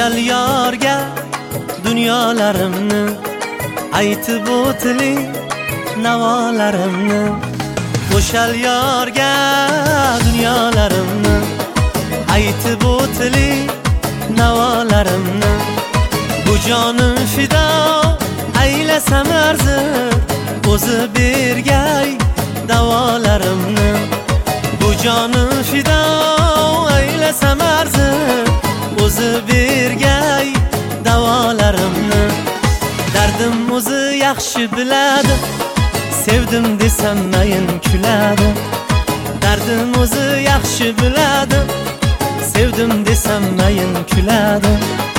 O'shal yorga dunyolarimni aytib o'tli navolarimni. O'shal yorga dunyolarimni aytib o'tli navolarimni. Bu jonim fido aylasam arzi, o'zi bergay davolarimni. Bu jonim fido aylasam arzi, o'zi bergay davolarimni. Dardim o'zi yaxshi biladi, sevdim desam mayin kuladi. Dardim o'zi yaxshi biladi, sevdim desam mayin kuladi.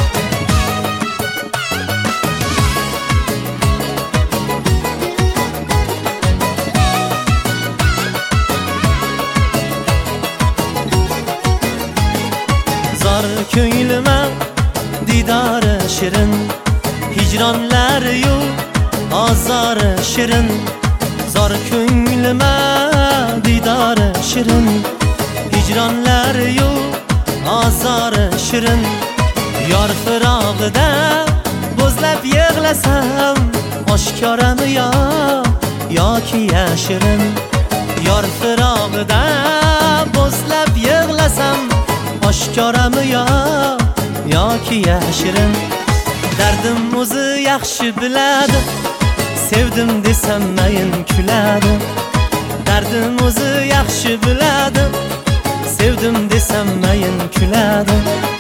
Zor ko'nglima didori shirin, hijronlari yo'q azori shirin. Zor ko'nglima didori shirin, hijronlari yo'q azori shirin. Yor firog'ida bo'zlab yig'lasam, oshkorami yoki yashirin. Yor firog'ida bo'zlab yig'lasam, oshkorami yoki yashirin. Dardim o'zi yaxshi biladi, sevdim desam mayin kuladi. Dardim o'zi yaxshi biladi, sevdim desam mayin kuladi.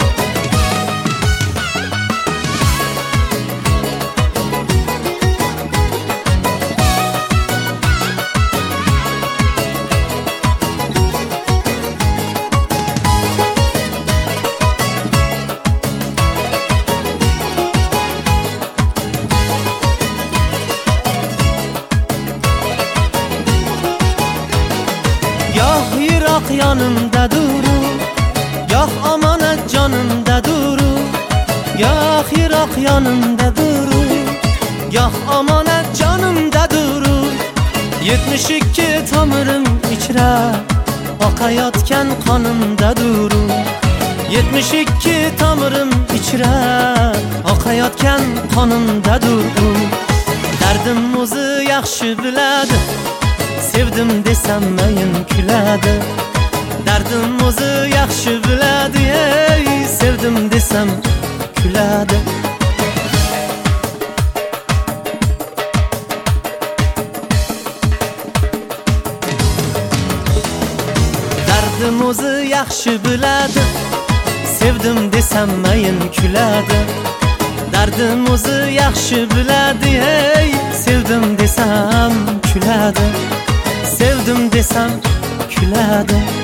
Goh yiroq yonimda duru, goh omonat jonimda duru. Goh yiroq yonimda duru, goh omonat jonimda duru. 72 tomirim ichra oqayotgan qonimda duru. 72 tomirim ichra oqayotgan qonimda duru. Dardim o'zi yaxshi biladi, sevdim desam mayin kuladi. Dardim o'zi yaxshi biladi, sevdim desam kuladi. Dardim o'zi yaxshi biladi, sevdim desam mayin kuladi. Dardim o'zi yaxshi biladi, sevdim desam kuladi. Sevdim desam kuladi.